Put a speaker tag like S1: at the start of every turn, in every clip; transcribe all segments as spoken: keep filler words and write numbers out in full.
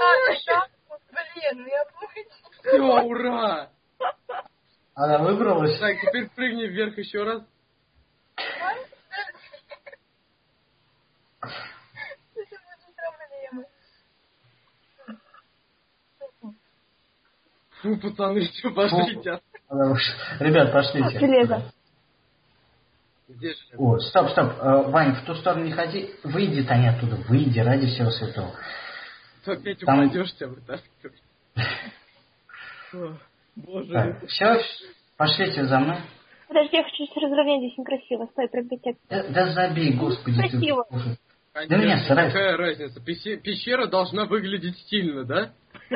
S1: да, блин, ну я помню.
S2: Все, ура!
S3: Она выбралась.
S2: Так, теперь прыгни вверх еще раз.
S1: Это будет проблема.
S2: Фу, пацаны, что пошлите?
S3: Она уж- Ребят, пошлите.
S1: Железо.
S2: Где же?
S3: О, стоп, стоп. Э, Вань, в ту сторону не ходи. Выйди, Таня, оттуда. Выйди, ради всего святого.
S2: Ты опять
S3: Там-
S2: упадешь, тебя вытаскивать. О, Боже.
S3: Так, все, пошлите за мной.
S1: Подожди, я хочу разровнять, здесь некрасиво. Стой, прыгайте.
S3: Да, да забей, господи. ты-
S1: Красиво.
S3: Боже.
S2: Конечно,
S3: Да нет, старайся.
S2: какая разница? Пещера, пещера должна выглядеть стильно, да?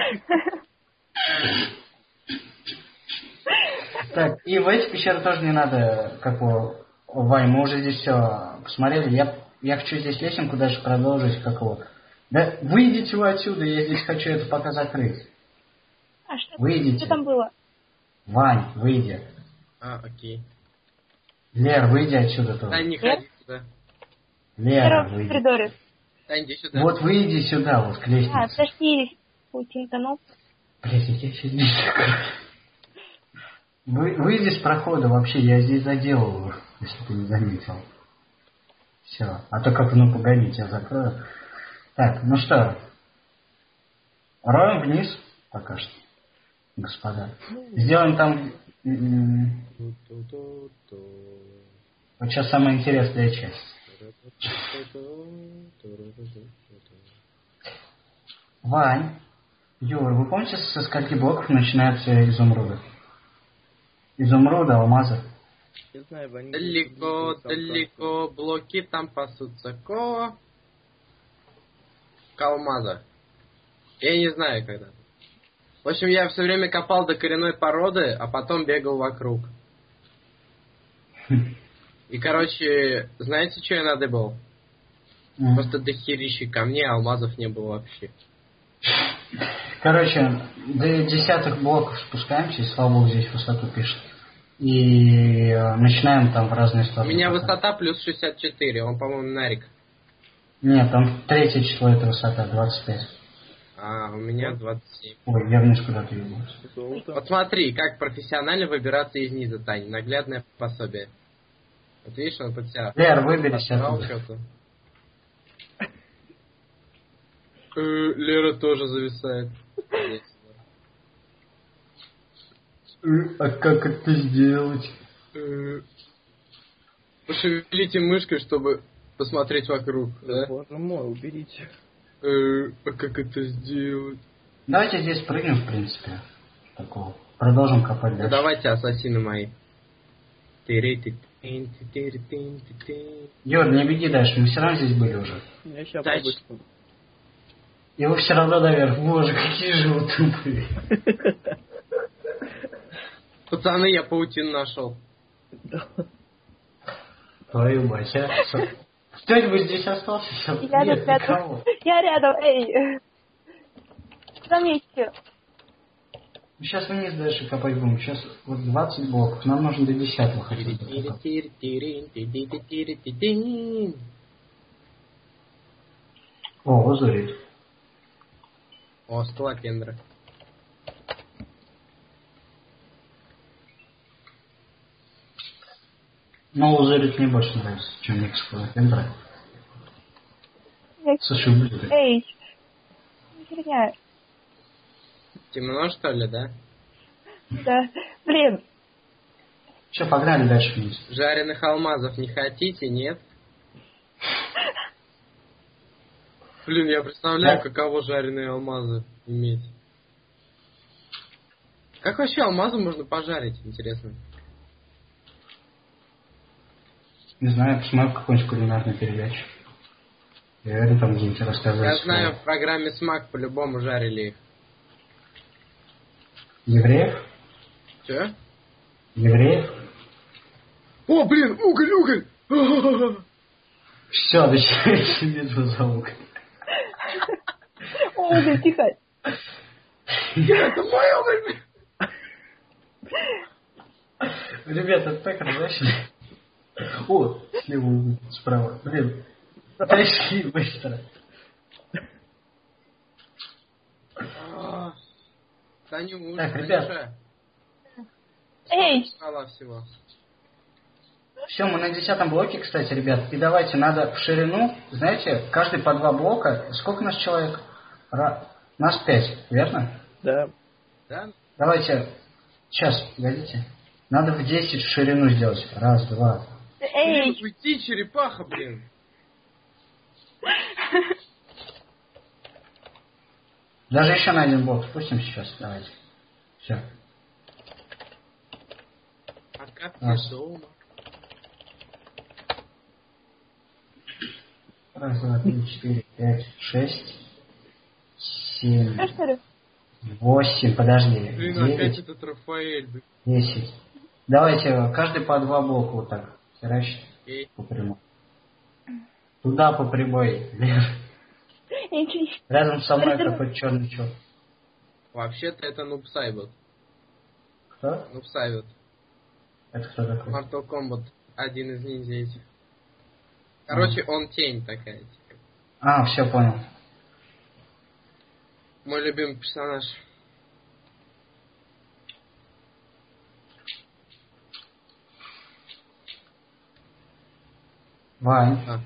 S3: Так, и в эти пещеры тоже не надо, как его, Вань, мы уже здесь все посмотрели. Я, я хочу здесь лесенку дальше продолжить, как его. Да выйдите вы отсюда, я здесь хочу это пока закрыть.
S1: А что,
S3: Выйдите.
S1: что там было?
S3: Вань, выйди.
S2: А, окей.
S3: Лер, выйди отсюда тоже.
S2: Тань, не
S1: Нет?
S2: ходи сюда.
S3: Лера,
S1: Первый в
S3: выйди.
S1: коридоре.
S2: Тань, иди сюда.
S3: Вот выйди сюда, вот к
S1: А,
S3: лестнице.
S1: подожди, паутин тонул.
S3: Блять, я сейчас здесь закрою. Вы, выйди с прохода вообще, я здесь заделал, если ты не заметил. Все. А то как, ну погодите, я закрою. Так, ну что, роем вниз пока что, господа. Сделаем там... м, Вот сейчас самая интересная часть. Вань, Юр, вы помните, со скольки блоков начинаются изумруды? Изумруда, алмазы.
S4: Я знаю, Ваня.
S2: Далеко, далеко, блоки там пасутся. Ко... Калмаза. Я не знаю когда. В общем, я все время копал до коренной породы, а потом бегал вокруг. И, короче, знаете, что я надыбал? Просто дохерища камней, а алмазов не было вообще.
S3: Короче, до десятых блоков спускаемся, и слава богу, здесь высоту пишет. И э, начинаем там в разные
S2: У
S3: стороны.
S2: меня
S3: пока.
S2: высота плюс шестьдесят четыре, он, по-моему, нарик.
S3: Нет, там третье число это высота, двадцать пять.
S2: А, у меня двадцать семь.
S3: Ой, я вниз куда-то ебался.
S4: Золото.
S2: Вот смотри, как профессионально выбираться из низа, Тань. Наглядное пособие. Вот видишь, он под себя...
S3: Лер, выберись
S2: подбирал
S3: оттуда.
S2: что-то. Э, Лера тоже зависает.
S3: А как это сделать?
S2: Э, Пошевелите мышкой, чтобы посмотреть вокруг, да?
S4: Боже мой, уберите.
S2: Э, А как это сделать?
S3: Давайте здесь прыгнем, в принципе. Такого. Продолжим копать
S2: Ну
S3: дальше.
S2: давайте, ассасины мои. Тири-ти-тин, тири-тин, ти-тин.
S3: Юр, не беги дальше, мы все равно здесь были уже.
S4: Я сейчас
S2: Дай
S4: побыстрее.
S3: И вы все равно наверх. Боже, какие же вы тупые.
S2: Пацаны, я паутину нашел.
S3: Твою мать, а? Кто-нибудь здесь остался? Всё?
S1: Я
S3: Нет,
S1: рядом,
S3: никого.
S1: я рядом, эй. Заметьте.
S3: Сейчас вниз дальше копать будем. Сейчас вот двадцать блоков. Нам нужно до десятого хотя бы. докопать.
S2: Тири-тири-тирин, ти-ти-ти-тири-ти-тин.
S3: О, лазурит.
S2: О, скалопендра.
S3: Но лазурит мне больше нравится, чем эксплуатендра.
S1: Я-
S3: Слушай, ублюдок.
S1: Эй. Не херня.
S2: Темно, что ли, да?
S1: Да. Блин.
S3: Все, погнали дальше вниз.
S2: Жареных алмазов не хотите, нет? Блин, я представляю,
S3: Да.
S2: каково жареные алмазы иметь. Как вообще алмазы можно пожарить, интересно?
S3: Не знаю, посмотрю какую-нибудь кулинарную передачу. Я говорю, там где-нибудь рассказывать.
S2: Я знаю, в программе СМАК по-любому жарили их.
S3: Евреев?
S2: Че?
S3: Евреев?
S2: О, блин, уголь, уголь!
S3: Все, начинается битва за уголь.
S1: О, да, тихо.
S2: Это мой уголь!
S3: Ребята, так разлачили. О, слева уголь, справа. Блин, тащи быстро.
S2: Танюш,
S3: Так, ребят.
S2: Танюша.
S1: Эй!
S2: Мало всего.
S3: Все, мы на десятом блоке, кстати, ребят. И давайте, надо в ширину, знаете, каждый по два блока. Сколько нас человек? Ра... Нас пять, верно?
S4: Да.
S2: Да?
S3: Давайте, сейчас, погодите. Надо в десять в ширину сделать. Раз, два.
S2: Блин,
S1: Эй!
S2: уйди, черепаха, блин.
S3: Даже еще на один блок спустим сейчас. Давайте. Все.
S2: А как
S3: Раз.
S2: ты дома?
S3: Раз, два, три, четыре, пять, шесть, семь,
S1: Что, что ли?
S3: восемь, подожди,
S2: Блин, опять
S3: девять,
S2: этот Рафаэль, блин.
S3: десять. Давайте каждый по два блока вот так. Херачить
S2: Эй,
S3: по прямой. Туда по прямой. Лер.
S1: Я ничего не...
S3: Рядом со мной
S1: Разрыв-
S3: какой-то черный чел.
S2: вообще-то это Нубсайбот.
S3: Кто?
S2: Нубсайбот.
S3: Это кто такой?
S2: Mortal Kombat. Один из ниндзя этих. Короче, он тень такая. Типа.
S3: А, все понял.
S2: Мой любимый персонаж.
S3: Вань,
S2: А.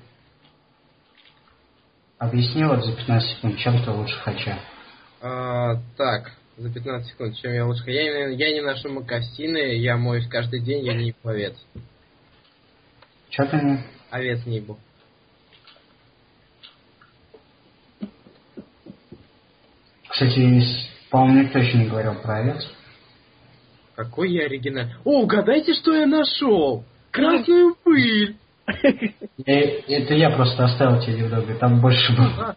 S3: объясни вот за пятнадцать секунд, чем ты лучше Хача.
S2: А, так, за пятнадцать секунд, чем я лучше. Я, не- я не ношу мокасины, я моюсь каждый день, я не ебу овец.
S3: Че ты не...
S2: Овец не ебу.
S3: Кстати, с- по-моему, никто еще не говорил про овец.
S2: Какой я оригинальный. О, угадайте, что я нашел! Красную пыль!
S3: Э, Это я просто оставил тебе немного, там больше было.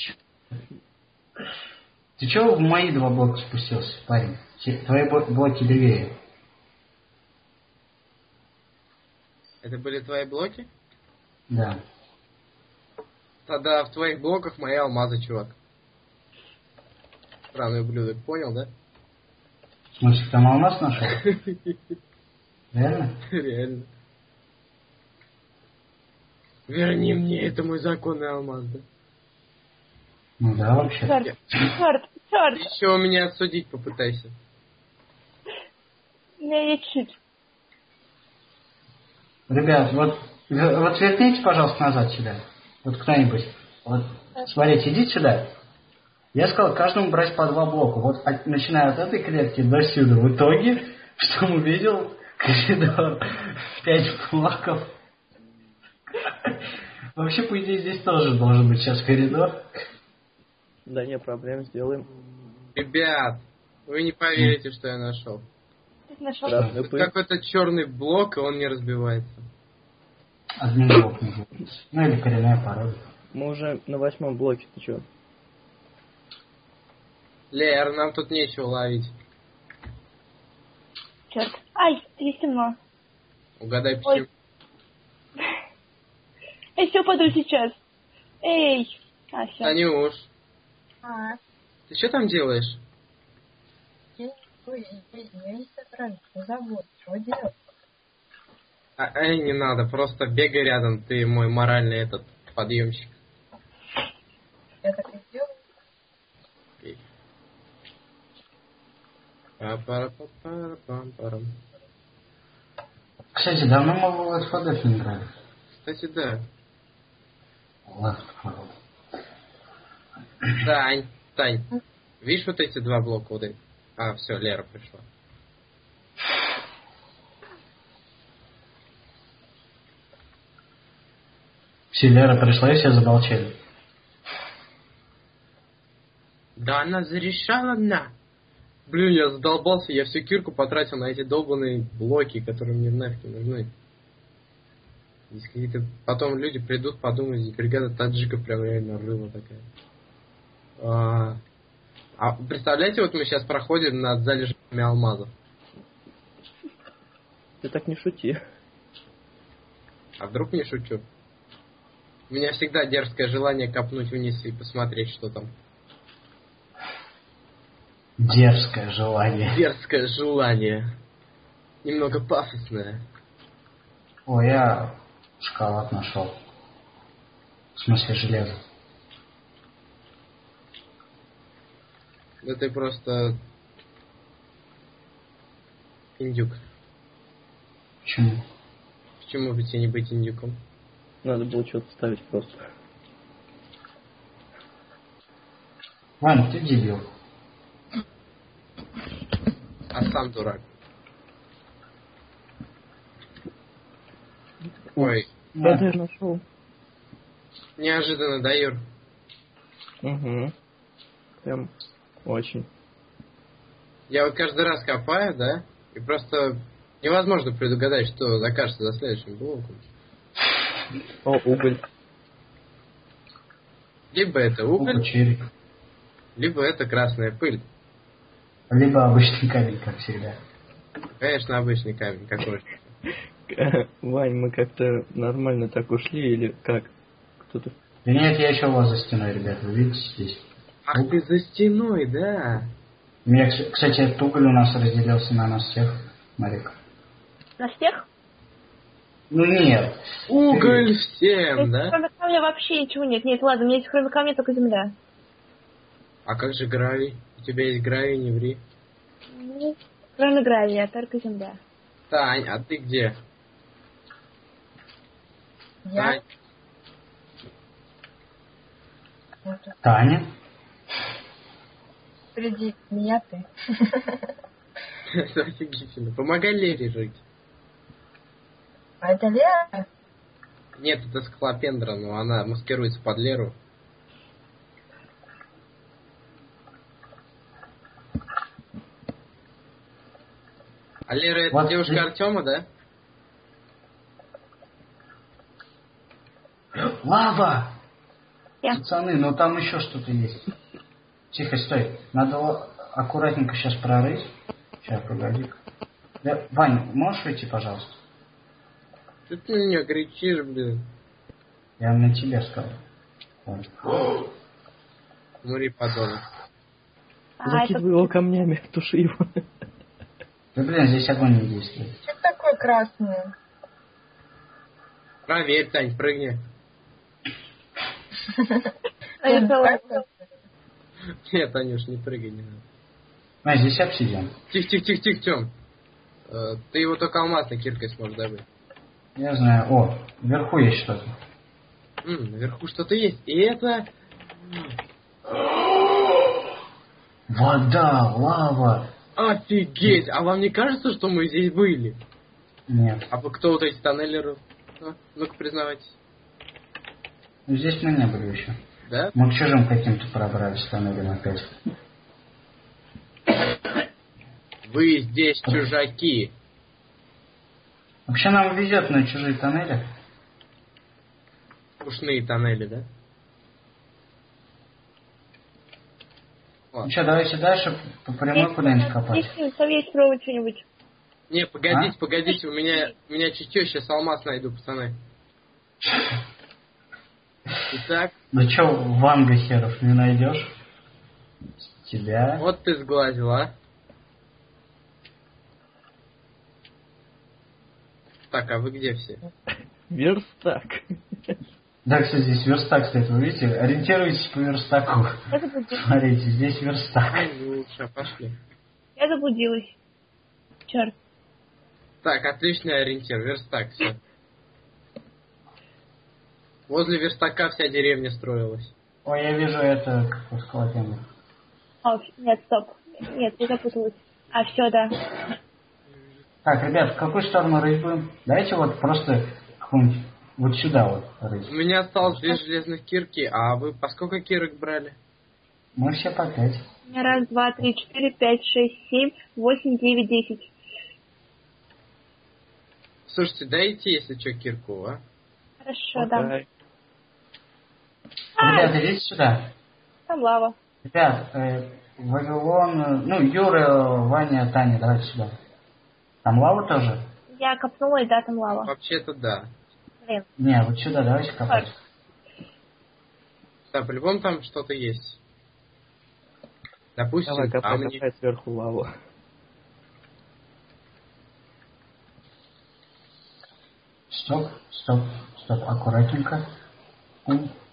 S3: Ты чего в мои два блока спустился, парень? Те- Твои бо- блоки левее.
S2: Это были твои блоки?
S3: Да.
S2: Тогда в твоих блоках мои алмазы, чувак. Странный ублюдок, понял, да?
S3: В смысле, там алмаз нашел? Реально?
S2: Реально. Верни мне, это мой законный алмаз, да?
S3: Ну да, вообще.
S1: Черт, черт, черт!
S2: Ты еще меня отсудить попытайся.
S1: У меня есть щит.
S3: Ребят, вот, в- вот верните, пожалуйста, назад сюда. Вот кто-нибудь. Вот, смотрите, идите сюда. Я сказал каждому брать по два блока. Вот от- начиная от этой клетки до сюда. В итоге, что он увидел? Коридор. Пять блоков. Вообще, по идее, здесь тоже должен быть сейчас коридор.
S4: Да не проблем, сделаем.
S2: Ребят, вы не поверите, что я нашел.
S1: Ты нашел?
S4: Красную
S2: Тут
S4: пыль.
S2: какой-то черный блок, и он не разбивается.
S3: Один блок не будет. Ну или коренная порода.
S4: Мы уже на восьмом блоке, ты чё?
S2: Лер, нам тут нечего ловить.
S1: Черт. Ай, здесь темно.
S2: Угадай,
S1: Ой.
S2: почему.
S1: Эй, все, упаду сейчас. Эй. А, все.
S2: Танюш,
S5: А,
S2: ты что там делаешь?
S5: я, ой, я, я не собралась, не забудь, что делать?
S2: А, эй, не надо, просто бегай рядом, ты мой моральный этот подъемщик.
S5: Я так и сделаю.
S2: Окей. Па-пара-па-пара-пам-парам.
S3: Кстати, давно мы в Left фор Dead не играли.
S2: Кстати, да.
S3: Left фор Dead.
S2: Тань, Тань, видишь вот эти два блока вот эти? А, все, Лера пришла.
S3: Все, Лера пришла и все замолчали.
S2: Да она зарешала на. Блин, я задолбался, я всю кирку потратил на эти долбанные блоки, которые мне нафиг не нужны. Здесь какие-то... Потом люди придут, подумают, здесь бригада таджиков прям реально рыла такая. А... а представляете, вот мы сейчас проходим над залежами алмазов.
S4: Ты так не шути.
S2: А вдруг не шучу? У меня всегда дерзкое желание копнуть вниз и посмотреть, что там.
S3: Дерзкое желание.
S2: Дерзкое желание. Немного пафосное.
S3: О, я шоколад нашел. В смысле железо.
S2: Да ты просто Индюк.
S3: Почему?
S2: Почему бы тебе не быть индюком?
S4: Надо было что-то ставить просто.
S3: Вань, ты дебил.
S2: А сам дурак. Ой,
S4: Что-то я нашел.
S2: неожиданно, да, Юр?
S4: Угу. Прям очень.
S2: Я вот каждый раз копаю, да, и просто невозможно предугадать, что окажется за следующим блоком.
S4: О, уголь.
S2: Либо это уголь,
S3: Уголь, череп.
S2: либо это красная пыль.
S3: Либо обычный камень, как всегда.
S2: Конечно, обычный камень какой.
S4: Вань, мы как-то нормально так ушли или как? Кто-то...
S3: Да нет, я еще у вас за стеной, ребята, вы видите здесь?
S2: Ах ты за стеной, да.
S3: У меня, кс- кстати, этот уголь у нас разделился на нас всех, Марик.
S1: На всех?
S3: Ну нет.
S2: Уголь
S1: То
S2: всем,
S1: есть,
S2: да?
S1: кроме камня вообще ничего нет. Нет, ладно, у меня есть кроме камня только земля.
S2: А как же гравий? У тебя есть гравий, не ври.
S1: Ну, кроме гравия, только земля.
S2: Тань, а ты где?
S5: Я
S2: Тань,
S5: вот тут
S3: Таня?
S5: впереди меня ты.
S2: это офигительно. Помогай Лере жить.
S5: А это Лера?
S2: Нет, это Склопендра, но она маскируется под Леру. А Лера это
S3: Вот
S2: девушка
S3: ты-
S2: Артема, да?
S3: Лава!
S1: Я.
S3: Пацаны, ну там еще что-то есть. Тихо, стой. Надо л- аккуратненько сейчас прорыть. Сейчас, погоди. Да, Вань, можешь выйти, пожалуйста?
S2: Что ты на нее кричишь, блин?
S3: Я на тебя сказал. Вань.
S2: Мури подонок.
S1: А,
S4: Закидывай
S1: это...
S4: его камнями, туши его.
S3: Да блин, здесь огонь не действует.
S5: Что такое красное?
S2: Проверь, Тань, прыгни.
S1: А я целая.
S2: Нет, Танюш, не прыгай, не надо.
S3: А, здесь обсидиан.
S2: Тихо, тихо, тихо, тихо, Тём. Э, Ты его только алмазной киркой сможешь добыть.
S3: Я знаю. О, вверху есть что-то.
S2: М, наверху что-то есть. И это...
S3: Вода, лава.
S2: Офигеть! А вам не кажется, что мы здесь были?
S3: Нет.
S2: А вы кто вот эти тоннелеры? А? Ну-ка, признавайтесь.
S3: Ну, здесь мы не были еще.
S2: Да?
S3: Мы к чужим каким-то пробрались, тоннелем опять.
S2: Вы здесь чужаки.
S3: Вообще нам везет на чужие тоннели.
S2: Ушные тоннели, да?
S3: Ну что, давайте дальше по прямой куда-нибудь копать.
S1: Есть, совет пробовать что-нибудь.
S2: Не, погодите,
S3: А?
S2: погодите, у меня, у меня чутье, сейчас алмаз найду, пацаны. Итак,
S3: Ну что, Ванга херов не найдешь? Тебя.
S2: вот ты сглазил, а? Так, а вы где все?
S4: Верстак.
S3: Да, кстати, здесь верстак стоит, вы видите? Ориентируйтесь по верстаку.
S1: Я заблудилась.
S3: Смотрите, здесь верстак.
S2: Ай, лучше, пошли.
S1: Я заблудилась. Черт.
S2: Так, отличный ориентир, верстак, все. Возле верстака вся деревня строилась.
S3: Ой, я вижу это, как у скалопенда.
S1: О, нет, стоп. Нет, я запуталась. А, все, да.
S3: Так, ребят, в какую сторону рыть будем? Давайте вот просто какую-нибудь вот сюда вот рыть.
S2: У меня осталось две железных кирки, а вы по сколько кирок брали?
S3: Мы все по пять.
S1: У меня раз, два, три, четыре, пять, шесть, семь, восемь, девять, десять.
S2: Слушайте, дайте, если что, кирку, а?
S1: Хорошо, да.
S4: Окей.
S1: А,
S3: Ребята, идите сюда.
S1: там лава.
S3: Ребят, э, Вавилон, э, ну, Юра, Ваня, Таня, давайте сюда. Там лава тоже?
S1: Я копнула, и да, там лава.
S2: Вообще-то да.
S1: Блин.
S3: Не, вот сюда давайте копать.
S2: Да, по-любому там что-то есть. Допустим,
S4: Давай, копай,
S2: камни.
S4: копай сверху лаву.
S3: Стоп, стоп, стоп, аккуратненько. Ум.